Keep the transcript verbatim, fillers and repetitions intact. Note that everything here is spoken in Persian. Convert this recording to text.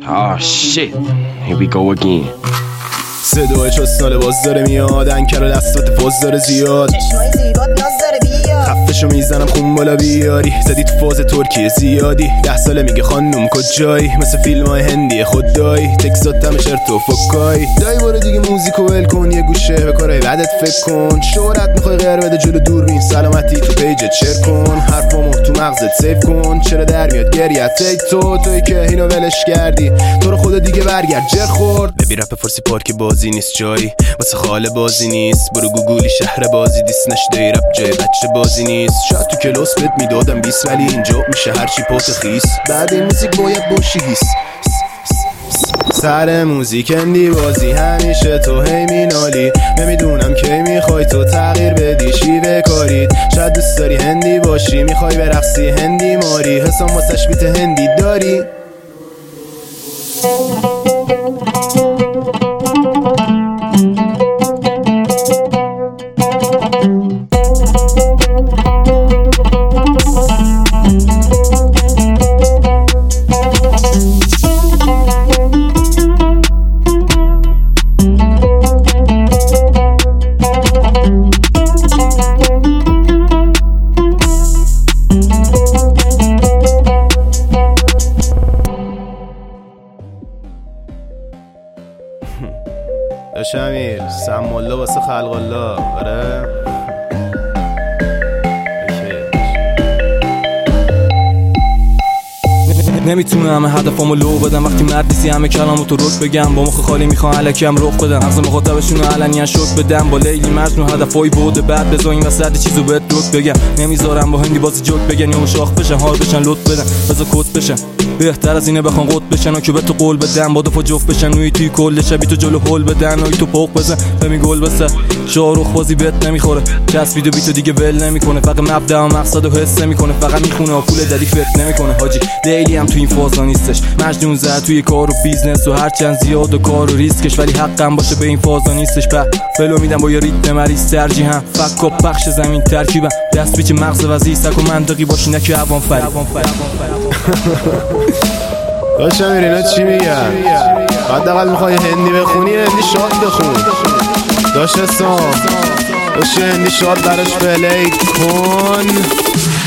Oh shit, here we go again. صدای چستال باز داره میاد، انکر و دستات فاز داره زیاد، چشمای زیبات ناز داره بیا، خفشو میزنم خون بالا بیاری، زدی تو فاز ترکیه زیادی، ده ساله میگه خانم کجایی، مثل فیلم های هندی خدایی، تکسات همه چرت و فکایی، دایی برو دیگه موزیکو ول کن، یه گوشه به کارهای بعدت فکر کن، شهرت میخوای غیر بده جلو دوربین، سلامتی تو پیجت شیر کن، حرفامو تو مغزت سیف کن، چرا در میاد گریت ای تو توی که اینو ولش کردی، تو رو خدا دیگه برگرد جر خورد، ببین رپ فارسی پارک بازی نیست، جایی واسه خاله بازی نیست، برو گوگلی شهر بازی دیس نشده رپ جای بچه بازی نیست، شاید تو کلاس بهت میدادم بیس ولی اینجا میشه هرچی پات خیس، بعد این موزیک باید باشی هیس، سر موزیک اندی بازی همیشه تو هی مینالی، نمیدونم کی میخوای تو تغییر بدی شیوه کارید، شاید دوست داری هندی باشی، میخوای برقصی هندی ماری، حسام واسش بیت هندی داری. شمیر سم الله واسه خلق الله. آره نمیتونم هدفمو لو بدم وقتی مرد نیستی، همه کلامو تو رک بگم، با مخ خالی میخوام الکیم رخ بدم، مغز مخاطبشونو علنیان شوک بدم، با لیلی مجنون هدفای بود بعد بزا این وسط چیزو بهت رک بگم، نمیذارم با هندی بازی جوک بگن یا شاخ بشن حال بشن لط بدن بزا کت بشن، بهتر از اینه بخوان قط بشن و که به تو قول بدن، با دو جفت بشن نوی توی کل شبی تو جلو هول بدن، نوی تو پوق بزن ببین گل بسه، شاروخ بازی بهت نمیخوره، چسبید و بیتو دیگه ول نمیکنه، فقط مبدا و مقصد و حس نمیکنه، فقط میخونه و پول دلی فکر نمیکنه، حاجی لیلی هم تو این فازا نیستش، مجنون زد توی کار و بیزنس و هرچند زیاد و کار و ریسکش، ولی حقم باشه به این فازا نیستش، به فلو میدم با یه ریتم مریض ترجیحم، فک و پخش زمین ترکیبم، دست پیچ مغز وزی سک و منطقی باشی نه که عوام فری. داشتم اینا چی میگن؟ حداقل میخوای هندی بخونی هندی شاد بخون، داشت سام داشت هندی شاد براش پلی کن.